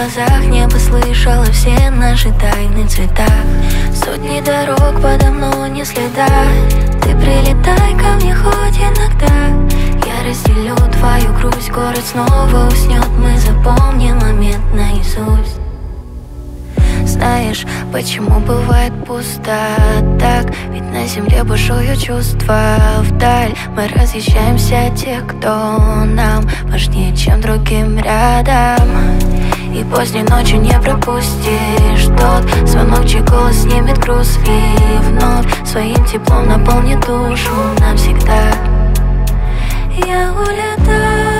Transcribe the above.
глазах небо слышало все наши тайны цвета. Сотни дорог подо мной не следа. Ты прилетай ко мне хоть иногда. Я разделю твою грусть, город снова уснет. Мы запомним момент наизусть. Знаешь, почему бывает пусто так? Ведь на земле бушуют чувства вдаль. Мы разъезжаемся от тех, кто нам важнее, чем другим рядом. И поздней ночью не пропустишь тот звонок, чей голос снимет груз и вновь своим теплом наполнит душу навсегда. Я улетаю.